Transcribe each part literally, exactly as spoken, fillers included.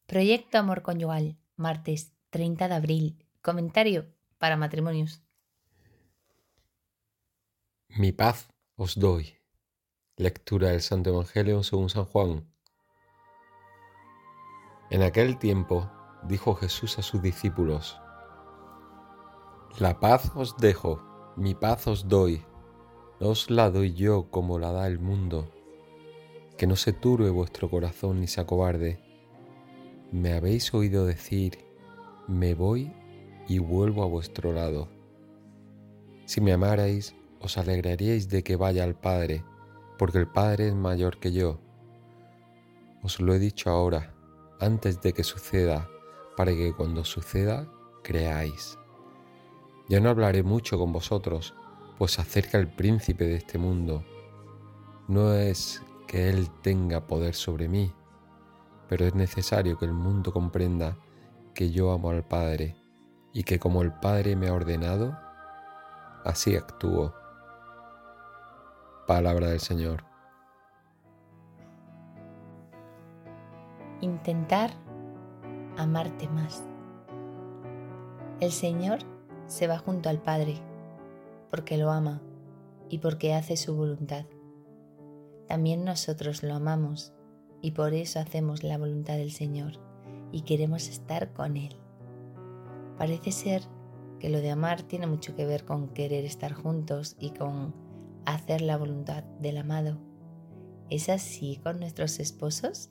Proyecto Amor Conyugal, martes treinta de abril. Comentario para matrimonios. Mi paz os doy. Lectura del Santo Evangelio según San Juan. En aquel tiempo dijo Jesús a sus discípulos: La paz os dejo, mi paz os doy. No os la doy yo como la da el mundo. Que no se turbe vuestro corazón ni se acobarde. Me habéis oído decir: me voy y vuelvo a vuestro lado. Si me amarais, os alegraríais de que vaya al Padre, porque el Padre es mayor que yo. Os lo he dicho ahora, antes de que suceda, para que cuando suceda, creáis. Ya no hablaré mucho con vosotros, pues se acerca el príncipe de este mundo. No es que él tenga poder sobre mí, pero es necesario que el mundo comprenda que yo amo al Padre, y que como el Padre me ha ordenado, así actúo. Palabra del Señor. Intentar amarte más. El Señor se va junto al Padre porque lo ama y porque hace su voluntad. También nosotros lo amamos y por eso hacemos la voluntad del Señor y queremos estar con Él. Parece ser que lo de amar tiene mucho que ver con querer estar juntos y con hacer la voluntad del amado. ¿Es así con nuestros esposos?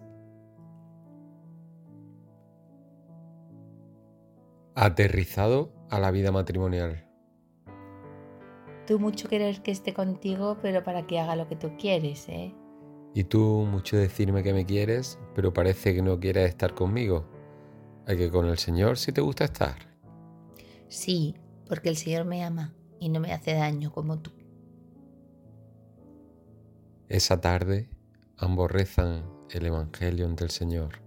Aterrizado a la vida matrimonial. Tú mucho querer que esté contigo, pero para que haga lo que tú quieres, ¿eh? Y tú mucho decirme que me quieres, pero parece que no quieres estar conmigo. Hay que con el Señor sí te gusta estar. Sí, porque el Señor me ama y no me hace daño como tú. Esa tarde ambos rezan el Evangelio ante el Señor.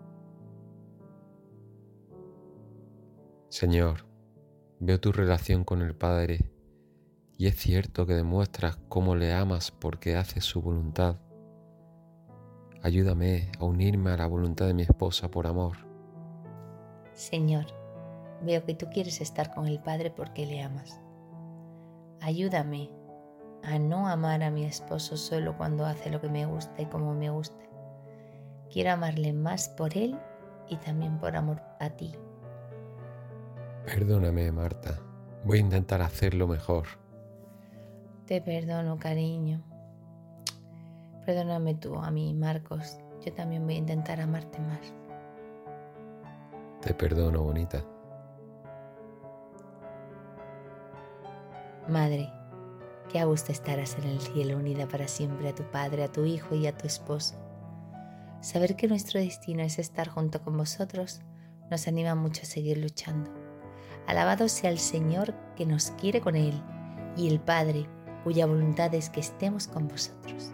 Señor, veo tu relación con el Padre y es cierto que demuestras cómo le amas porque haces su voluntad. Ayúdame a unirme a la voluntad de mi esposa por amor. Señor, veo que tú quieres estar con el Padre porque le amas. Ayúdame a no amar a mi esposo solo cuando hace lo que me gusta y como me gusta. Quiero amarle más por él y también por amor a ti. Perdóname, Marta. Voy a intentar hacerlo mejor. Te perdono, cariño. Perdóname tú a mí, Marcos. Yo también voy a intentar amarte más. Te perdono, bonita. Madre, qué a gusto estarás en el cielo unida para siempre a tu padre, a tu hijo y a tu esposo. Saber que nuestro destino es estar junto con vosotros nos anima mucho a seguir luchando. Alabado sea el Señor que nos quiere con Él y el Padre cuya voluntad es que estemos con vosotros.